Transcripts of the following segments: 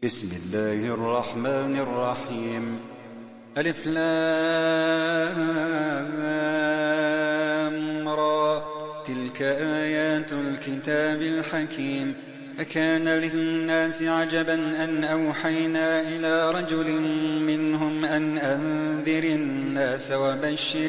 بسم الله الرحمن الرحيم. ألف لام را. تلك آيات الكتاب الحكيم. أكان للناس عجبا أن أوحينا إلى رجل منهم أن أنذر الناس وبشر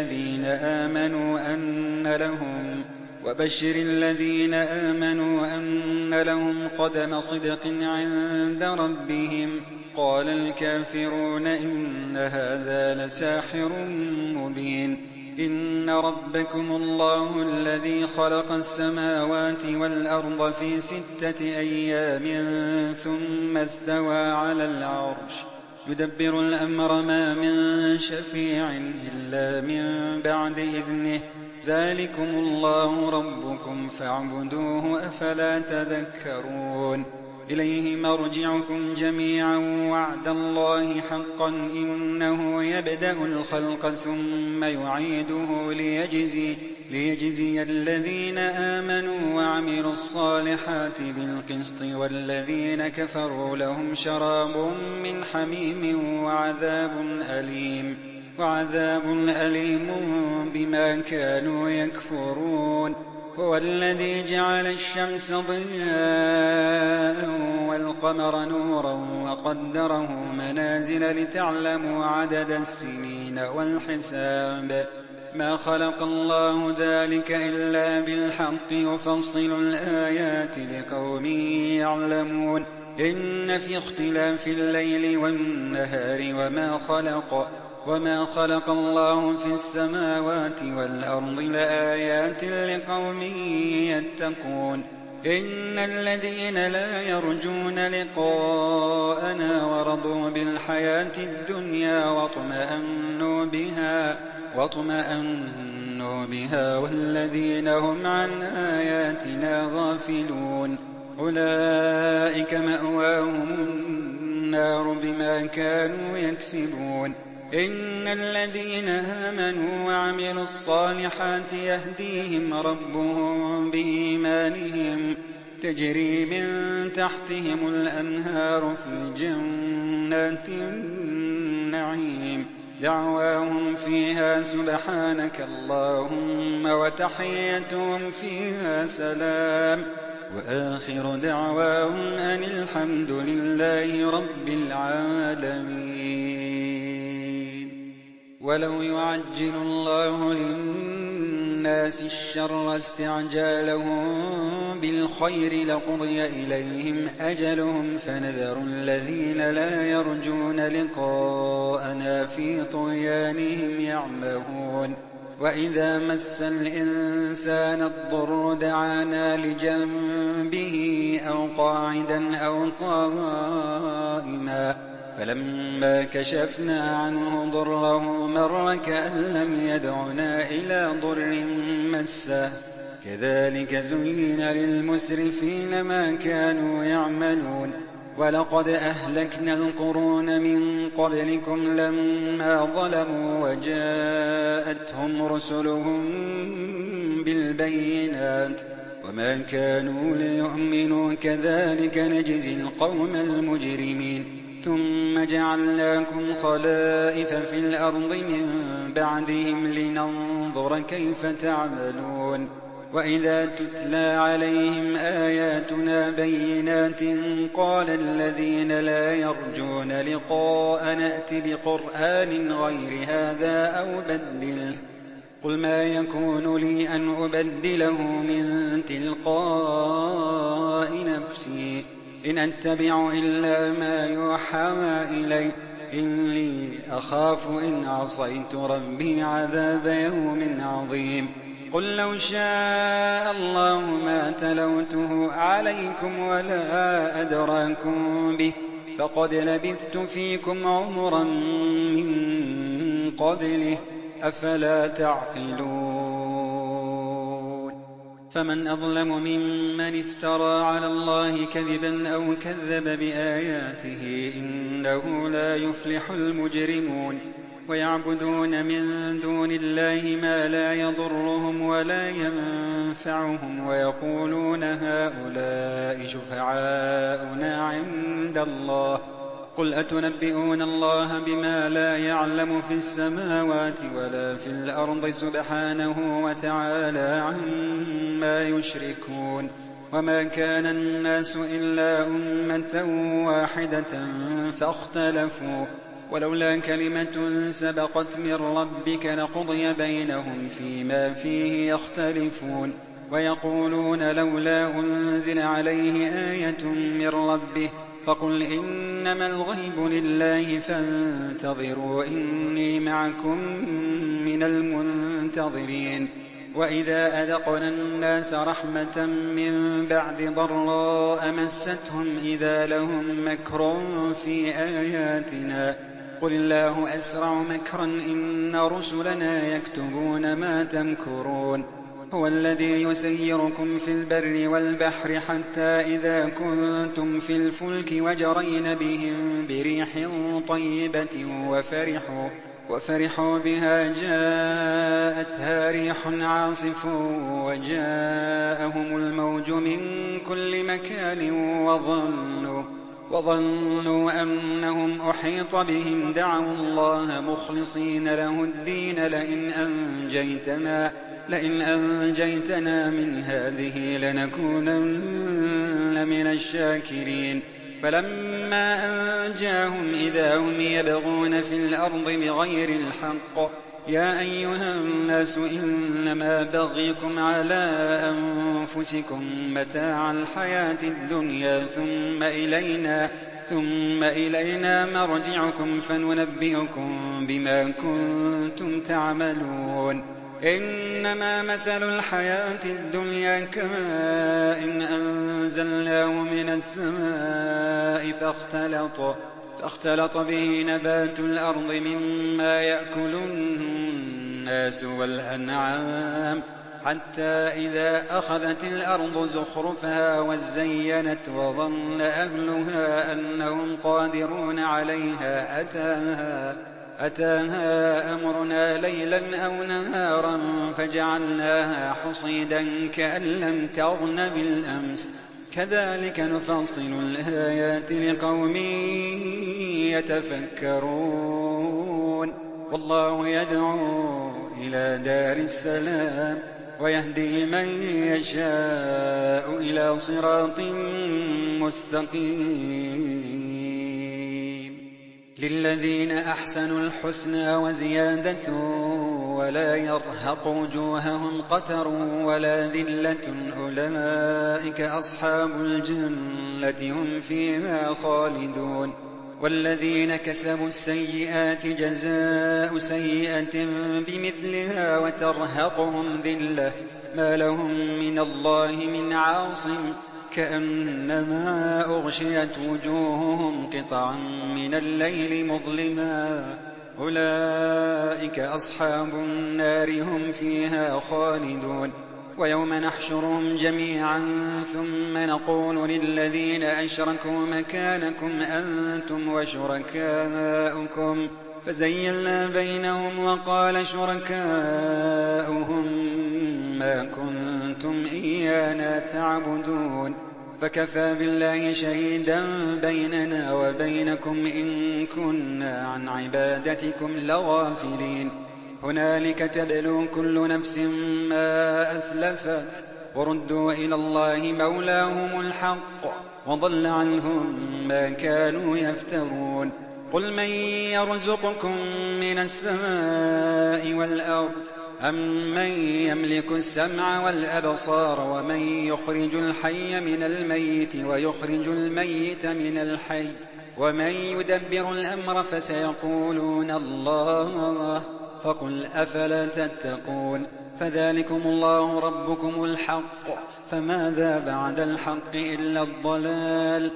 الذين آمنوا أن لهم قدم صدق عند ربهم. قال الكافرون إن هذا لساحر مبين. إن ربكم الله الذي خلق السماوات والأرض في 6 أيام ثم استوى على العرش يدبر الأمر ما من شفيع إلا من بعد إذنه. ذلكم الله ربكم فاعبدوه أفلا تذكرون. إليه مرجعكم جميعا وعد الله حقا إنه يبدأ الخلق ثم يعيده ليجزي الذين آمنوا وعملوا الصالحات بالقسط والذين كفروا لهم شراب من حميم وعذاب أليم بما كانوا يكفرون. هو الذي جعل الشمس ضياء والقمر نورا وقدره منازل لتعلموا عدد السنين والحساب. ما خلق الله ذلك إلا بالحق يفصل الآيات لقوم يعلمون. إن في اختلاف الليل والنهار وما خلق الله في السماوات والأرض لآيات لقوم يتقون. إن الذين لا يرجون لقاءنا ورضوا بالحياة الدنيا واطمأنوا بها والذين هم عن آياتنا غافلون أولئك مأواهم النار بما كانوا يكسبون. إن الذين آمنوا وعملوا الصالحات يهديهم ربهم بإيمانهم تجري من تحتهم الأنهار في جنات النعيم. دعواهم فيها سبحانك اللهم وتحيتهم فيها سلام وآخر دعواهم أن الحمد لله رب العالمين. ولو يعجل الله للناس الشر استعجالهم بالخير لقضي إليهم أجلهم فنذر الذين لا يرجون لقاءنا في طغيانهم يعمهون. وإذا مس الإنسان الضر دعانا لجنبه أو قاعدا أو قائما فلما كشفنا عنه ضره مر كأن لم يدعنا إلى ضر مسه. كذلك زين للمسرفين ما كانوا يعملون. ولقد أهلكنا القرون من قبلكم لما ظلموا وجاءتهم رسلهم بالبينات وما كانوا ليؤمنوا كذلك نجزي القوم المجرمين. ثم جعلناكم خلائف في الأرض من بعدهم لننظر كيف تعملون. وإذا تتلى عليهم آياتنا بينات قال الذين لا يرجون لقاء نأت بقرآن غير هذا أو بدله. قل ما يكون لي أن أبدله من تلقاء نفسي إن أتبع إلا ما يوحى إلي إني أخاف إن عصيت ربي عذاب يوم عظيم. قل لو شاء الله ما تلوته عليكم ولا أدراكم به فقد لبثت فيكم عمرا من قبله أفلا تعقلون. فمن أظلم ممن افترى على الله كذبا أو كذب بآياته إنه لا يفلح المجرمون. ويعبدون من دون الله ما لا يضرهم ولا ينفعهم ويقولون هؤلاء شفعاؤنا عند الله قل أتنبئون الله بما لا يعلم في السماوات ولا في الأرض سبحانه وتعالى عما يشركون وما كان الناس إلا أمة واحدة فاختلفوا ولولا كلمة سبقت من ربك لقضي بينهم فيما فيه يختلفون ويقولون لولا أنزل عليه آية من ربه فقل إنما الغيب لله فانتظروا إني معكم من المنتظرين وإذا أذقنا الناس رحمة من بعد ضراء مستهم إذا لهم مكر في آياتنا قل الله أسرع مكرا إن رسلنا يكتبون ما تمكرون هو الذي يسيركم في البر والبحر حتى إذا كنتم في الفلك وجرين بهم بريح طيبة وفرحوا بها جاءتها ريح عاصف وجاءهم الموج من كل مكان وظنوا أنهم أحيط بهم دعوا الله مخلصين له الدين لئن أنجيتنا من هذه لنكونن من الشاكرين فلما أنجاهم إذا هم يبغون في الأرض بغير الحق يا أيها الناس إنما بغيكم على أنفسكم متاع الحياة الدنيا ثم إلينا مرجعكم فننبئكم بما كنتم تعملون إنما مثل الحياة الدنيا كماء أنزلناه من السماء فاختلط به نبات الأرض مما يأكل الناس والأنعام حتى إذا أخذت الأرض زخرفها وزينت وظن أهلها أنهم قادرون عليها أتاها أمرنا ليلا أو نهارا فجعلناها حصيدا كأن لم تغن بالأمس كذلك نفصل الآيات لقوم يتفكرون والله يدعو إلى دار السلام ويهدي من يشاء إلى صراط مستقيم للذين أحسنوا الحسنى وزيادة ولا يرهق وجوههم قتر ولا ذلة أولئك أصحاب الجنة هم فيها خالدون والذين كسبوا السيئات جزاء سيئة بمثلها وترهقهم ذلة ما لهم من الله من عاصم كأنما أغشيت وجوههم قطعا من الليل مظلما أولئك أصحاب النار هم فيها خالدون ويوم نحشرهم جميعا ثم نقول للذين أشركوا مكانكم أنتم وشركاؤكم فزيلنا بينهم وقال شركاؤهم ما كنتم إيانا تعبدون فكفى بالله شهيدا بيننا وبينكم إن كنا عن عبادتكم لغافلين هنالك تبلو كل نفس ما أسلفت وردوا إلى الله مولاهم الحق وضل عنهم ما كانوا يفترون قل من يرزقكم من السماء والأرض أمن يملك السمع والأبصار ومن يخرج الحي من الميت ويخرج الميت من الحي ومن يدبر الأمر فسيقولون الله فقل أفلا تتقون فذلكم الله ربكم الحق فماذا بعد الحق إلا الضلال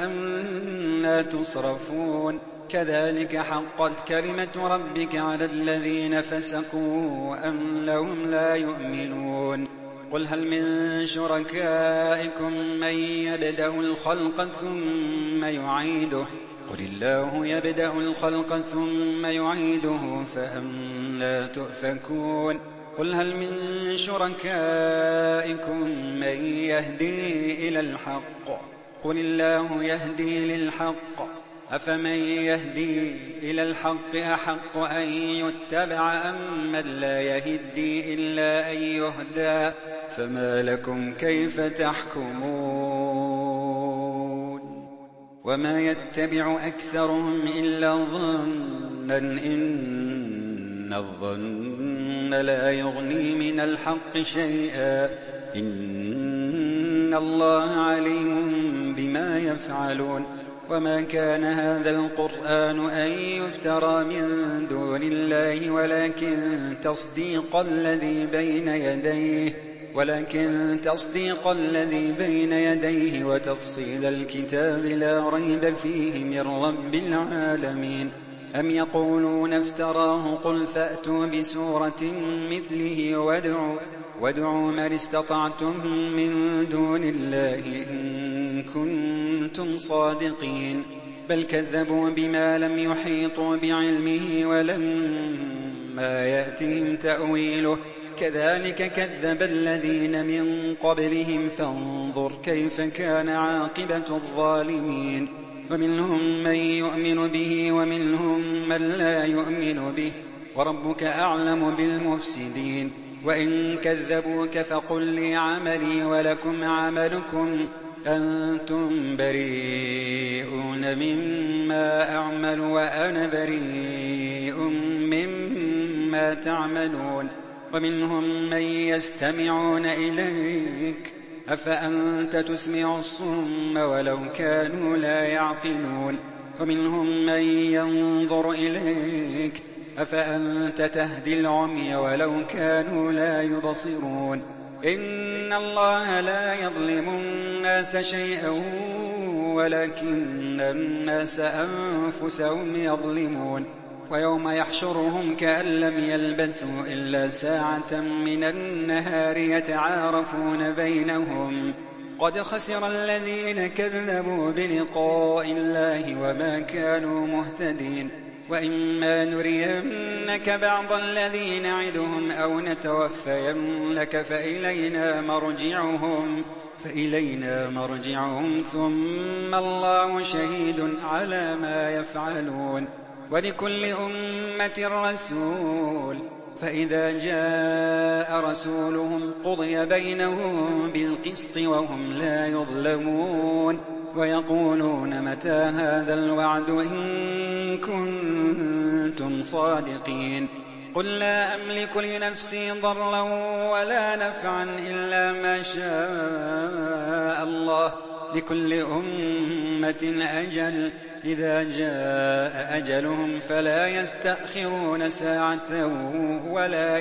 فأنى تصرفون كذلك حقت كلمة ربك على الذين فسقوا أنهم لا يؤمنون قل هل من شركائكم من يبدأ الخلق ثم يعيده قل الله يبدأ الخلق ثم يعيده فأنى تؤفكون قل هل من شركائكم من يهدي إلى الحق قل الله يهدي للحق أفمن يهدي إلى الحق أحق أن يتبع أم من لا يهدي إلا أن يهدى فما لكم كيف تحكمون وما يتبع أكثرهم إلا ظنا إن الظن لا يغني من الحق شيئا إن الله عليم بما يفعلون وما كان هذا القرآن أن يفترى من دون الله ولكن تصديق الذي بين يديه وتفصيل الكتاب لا ريب فيه من رب العالمين أم يقولون افتراه قل فأتوا بسورة مثله وادعوا من استطعتم من دون الله إن كنتم صادقين بل كذبوا بما لم يحيطوا بعلمه ولما يأتهم تأويله كذلك كذب الذين من قبلهم فانظر كيف كان عاقبة الظالمين ومنهم من يؤمن به ومنهم من لا يؤمن به وربك أعلم بالمفسدين وإن كذبوك فقل لي عملي ولكم عملكم أنتم بريئون مما أعمل وأنا بريء مما تعملون ومنهم من يستمعون إليك أفأنت تسمع الصم ولو كانوا لا يعقلون ومنهم من ينظر إليك أفأنت تهدي العمي ولو كانوا لا يبصرون إن الله لا يظلم الناس شيئا ولكن الناس أنفسهم يظلمون ويوم يحشرهم كأن لم يلبثوا إلا ساعة من النهار يتعارفون بينهم قد خسر الذين كذبوا بلقاء الله وما كانوا مهتدين وإما نرينك بعض الذي نعدهم أو نتوفينك فإلينا مرجعهم ثم الله شهيد على ما يفعلون ولكل أمة رسول فإذا جاء رسولهم قضي بينهم بالقسط وهم لا يظلمون ويقولون متى هذا الوعد إن كنتم صادقين قل لا أملك لنفسي ضرا ولا نفعا إلا ما شاء الله لكل أمة أجل إذا جاء أجلهم فلا يستأخرون ساعة ولا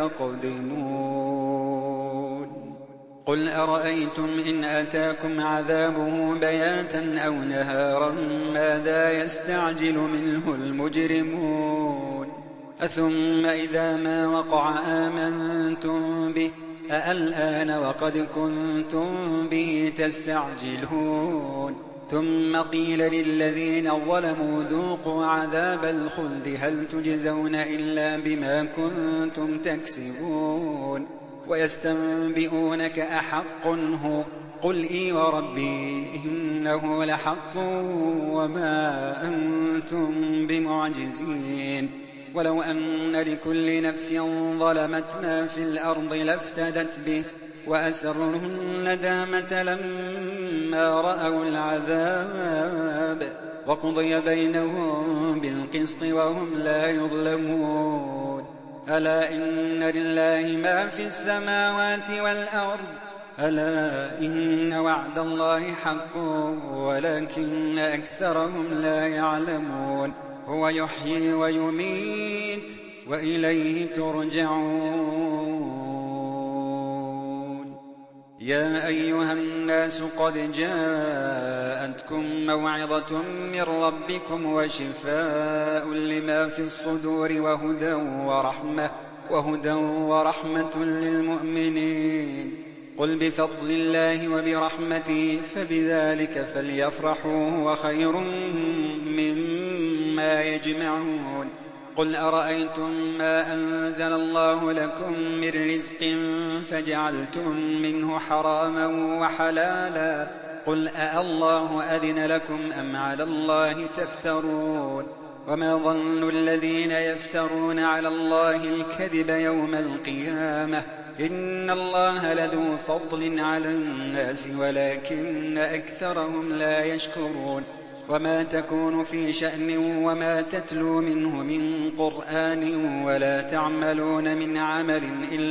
يستقدمون قل أرأيتم إن أتاكم عذابه بياتا أو نهارا ماذا يستعجل منه المجرمون أثم إذا ما وقع آمنتم به أَالْآنَ وقد كنتم به تستعجلون ثم قيل للذين ظلموا ذوقوا عذاب الخلد هل تجزون إلا بما كنتم تكسبون ويستنبئونك أحق هو قل إي وربي إنه لحق وما أنتم بمعجزين ولو أن لكل نفس ظلمت ما في الأرض لافتدت به وأسروا الندامة لما رأوا العذاب وقضي بينهم بالقسط وهم لا يظلمون ألا إن لله ما في السماوات والأرض ألا إن وعد الله حق ولكن أكثرهم لا يعلمون هو يحيي ويميت وإليه ترجعون يا أيها الناس قد جاءتكم موعظة من ربكم وشفاء لما في الصدور وهدى ورحمة للمؤمنين قل بفضل الله وبرحمته فبذلك فليفرحوا هو خير مما يجمعون. قل أرأيتم ما أنزل الله لكم من رزق فجعلتم منه حراما وحلالا قل أألله أذن لكم أم على الله تفترون. وما ظن الذين يفترون على الله الكذب يوم القيامة إن الله لذو فضل على الناس ولكن أكثرهم لا يشكرون. وما تكون في شأن وما تتلو منه من قرآن ولا تعملون من عمل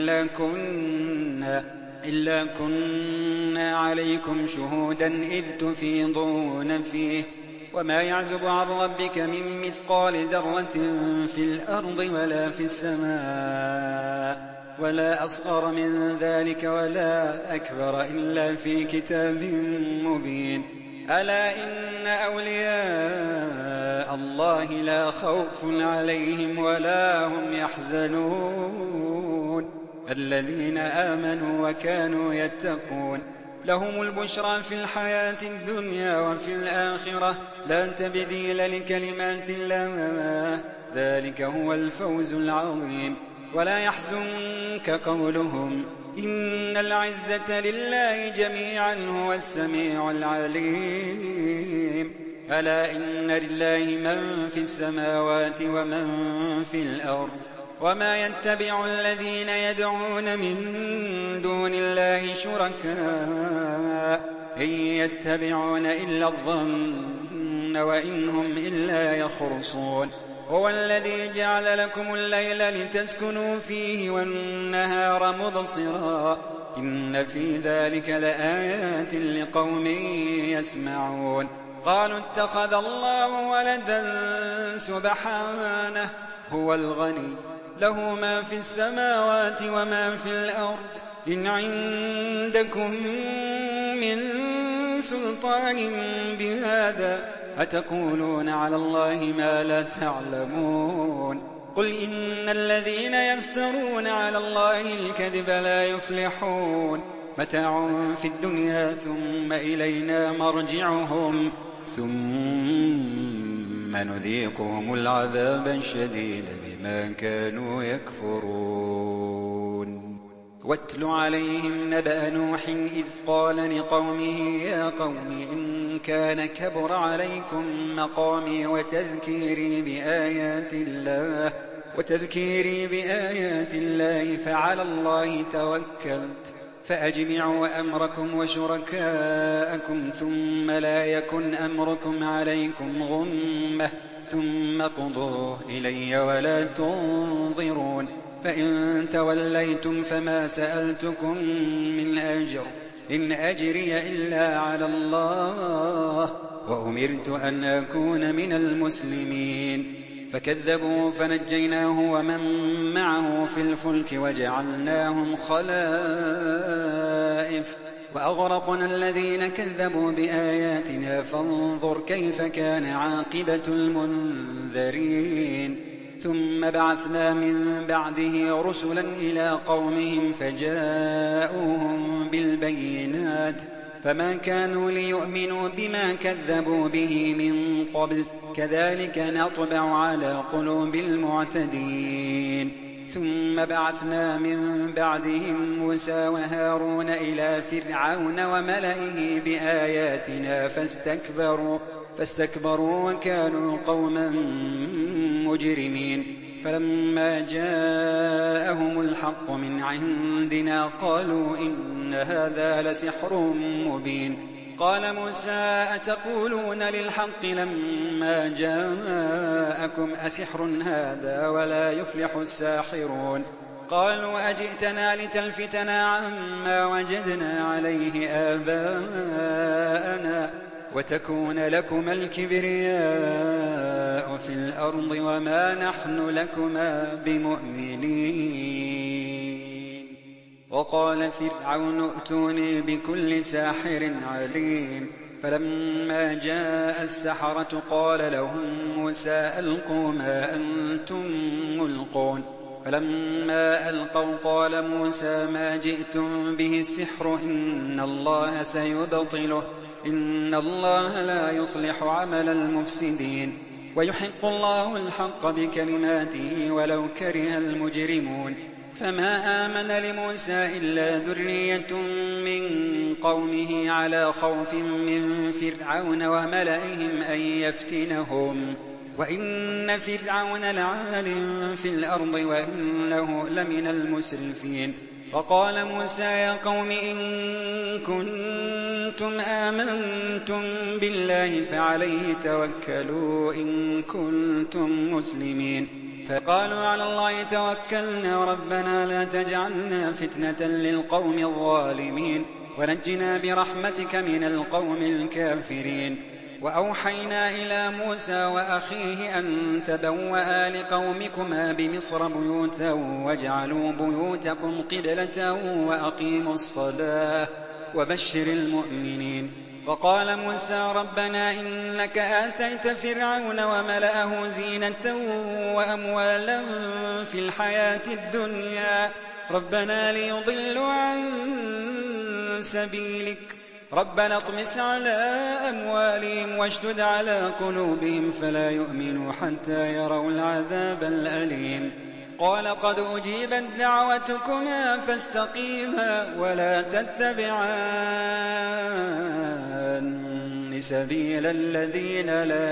إلا كنا عليكم شهودا إذ تفيضون فيه. وما يعزب عن ربك من مثقال ذرة في الأرض ولا في السماء ولا أصغر من ذلك ولا أكبر إلا في كتاب مبين. ألا إن أولياء الله لا خوف عليهم ولا هم يحزنون الذين آمنوا وكانوا يتقون. لهم البشرى في الحياة الدنيا وفي الآخرة لا تبديل لكلمات الله ذلك هو الفوز العظيم. ولا يحزنك قولهم إن العزة لله جميعا هو السميع العليم. ألا إن لله من في السماوات ومن في الأرض وما يتبع الذين يدعون من دون الله شركاء إن يتبعون إلا الظن وإن هم إلا يخرصون. هو الذي جعل لكم الليل لتسكنوا فيه والنهار مبصرا إن في ذلك لآيات لقوم يسمعون. قالوا اتخذ الله ولدا سبحانه هو الغني له ما في السماوات وما في الأرض إن عندكم من سلطان بهذا أتقولون على الله ما لا تعلمون. قل إن الذين يفترون على الله الكذب لا يفلحون متاع في الدنيا ثم إلينا مرجعهم ثم نذيقهم العذاب الشديد بما كانوا يكفرون. واتل عليهم نبأ نوح إذ قال لقومه يا قوم إن كان كبر عليكم مقامي وتذكيري بآيات الله فعلى الله توكلت فأجمعوا أمركم وشركاءكم ثم لا يكن أمركم عليكم غمة ثم قضوا إلي ولا تنظرون. فإن توليتم فما سألتكم من أجر إن أجري إلا على الله وأمرت أن أكون من المسلمين. فكذبوا فنجيناه ومن معه في الفلك وجعلناهم خلائف وأغرقنا الذين كذبوا بآياتنا فانظر كيف كان عاقبة المنذرين. ثم بعثنا من بعده رسلا إلى قومهم فجاءوهم بالبينات فما كانوا ليؤمنوا بما كذبوا به من قبل كذلك نطبع على قلوب المعتدين. ثم بعثنا من بعدهم موسى وهارون إلى فرعون وملئه بآياتنا فاستكبروا وكانوا قوما مجرمين. فلما جاءهم الحق من عندنا قالوا إن هذا لسحر مبين. قال موسى أتقولون للحق لما جاءكم أسحر هذا ولا يفلح الساحرون. قالوا أجئتنا لتلفتنا عما وجدنا عليه آباءنا وتكون لكما الكبرياء في الأرض وما نحن لكما بمؤمنين. وقال فرعون ائتوني بكل ساحر عليم. فلما جاء السحرة قال لهم موسى ألقوا ما أنتم ملقون. فلما ألقوا قال موسى ما جئتم به السحر إن الله سيبطله إن الله لا يصلح عمل المفسدين ويحق الله الحق بكلماته ولو كره المجرمون فما آمن لموسى إلا ذرية من قومه على خوف من فرعون وملئهم أن يفتنهم وإن فرعون لعال في الأرض وإنه لمن المسرفين وقال موسى يا قوم إن كنتم آمنتم بالله فعليه توكلوا إن كنتم مسلمين فقالوا على الله توكلنا ربنا لا تجعلنا فتنة للقوم الظالمين ونجنا برحمتك من القوم الكافرين وأوحينا إلى موسى وأخيه أن تبوأ لقومكما بمصر بيوتا واجعلوا بيوتكم قبلة وأقيموا الصلاة وبشر المؤمنين وقال موسى ربنا إنك آتيت فرعون وملأه زينة وأموالا في الحياة الدنيا ربنا ليضلوا عن سبيلك ربنا اطمس على أموالهم واشدد على قلوبهم فلا يؤمنوا حتى يروا العذاب الأليم قال قد أجيبت دعوتكما فاستقيما ولا تتبعان سبيل الذين لا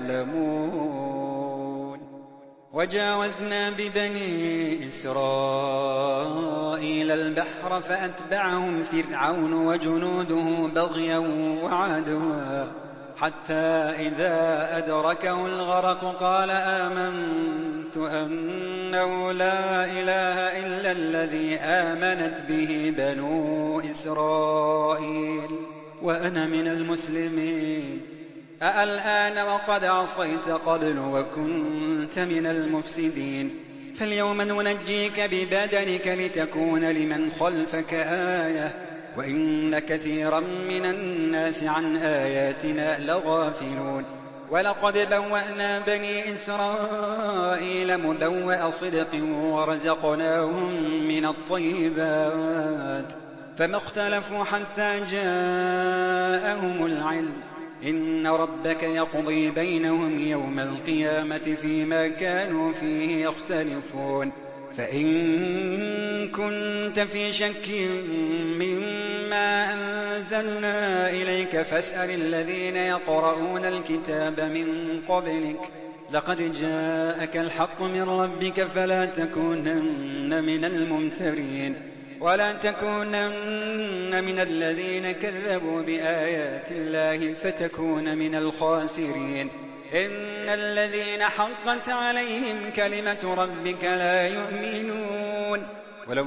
يعلمون وجاوزنا ببني إسرائيل البحر فأتبعهم فرعون وجنوده بغيا وعدوا حتى إذا أدركه الغرق قال آمنت أنه لا إله إلا الذي آمنت به بنو إسرائيل وأنا من المسلمين أَالْآنَ وقد عصيت قبل وكنت من المفسدين فاليوم ننجيك ببدنك لتكون لمن خلفك آية وإن كثيرا من الناس عن آياتنا لغافلون ولقد بوأنا بني إسرائيل مبوأ صدق ورزقناهم من الطيبات فما اختلفوا حتى جاءهم العلم إن ربك يقضي بينهم يوم القيامة فيما كانوا فيه يختلفون فإن كنت في شك مما أنزلنا إليك فاسأل الذين يقرؤون الكتاب من قبلك لقد جاءك الحق من ربك فلا تكونن من الممترين ولا تكونن من الذين كذبوا بآيات الله فتكون من الخاسرين إن الذين حقت عليهم كلمة ربك لا يؤمنون ولو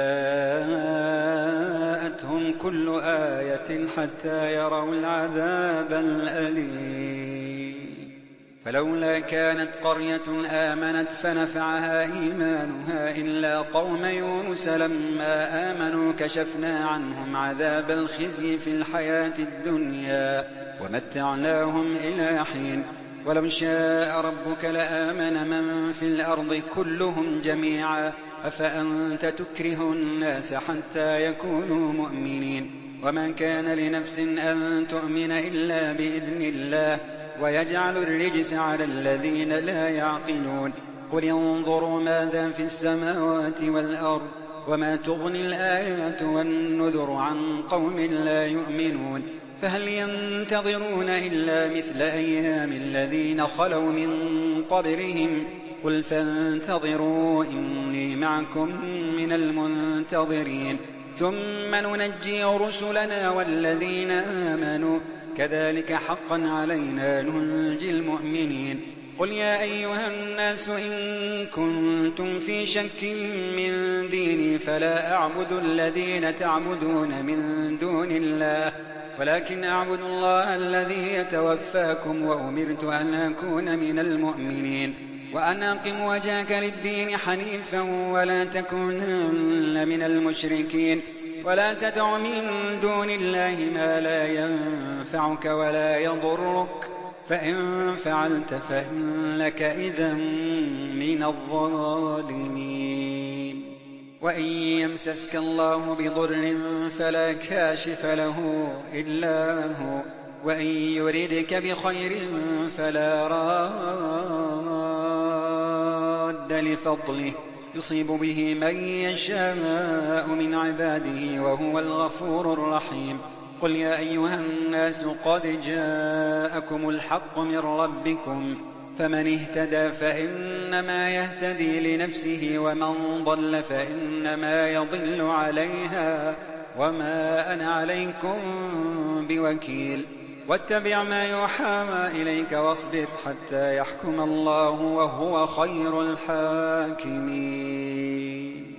جاءتهم كل آية حتى يروا العذاب الأليم فلولا كانت قرية آمنت فنفعها إيمانها إلا قوم يونس لما آمنوا كشفنا عنهم عذاب الخزي في الحياة الدنيا ومتعناهم إلى حين ولو شاء ربك لآمن من في الأرض كلهم جميعا أفأنت تكره الناس حتى يكونوا مؤمنين وما كان لنفس أن تؤمن إلا بإذن الله ويجعل الرجس على الذين لا يعقلون قل انظروا ماذا في السماوات والأرض وما تغني الآيات والنذر عن قوم لا يؤمنون فهل ينتظرون إلا مثل أيام الذين خلوا من قبلهم قل فانتظروا إني معكم من المنتظرين ثم ننجي رسلنا والذين آمنوا كذلك حقا علينا ننجي المؤمنين قل يا أيها الناس إن كنتم في شك من ديني فلا أعبد الذين تعبدون من دون الله ولكن أعبد الله الذي يتوفاكم وأمرت أن أكون من المؤمنين وأن أقم وجهك للدين حنيفا ولا تكونن من المشركين ولا تدع من دون الله ما لا ينفعك ولا يضرك فإن فعلت فإنك إذًا من الظالمين. وإن يمسسك الله بضر فلا كاشف له إلا هو، وإن يردك بخير فلا راد لفضله، يصيب به من يشاء من عباده وهو الغفور الرحيم. قل يا أيها الناس قد جاءكم الحق من ربكم، فمن اهتدى فإنما يهتدي لنفسه، ومن ضل فإنما يضل عليها، وما أنا عليكم بوكيل. واتبع ما يوحى إليك واصبر حتى يحكم الله وهو خير الحاكمين.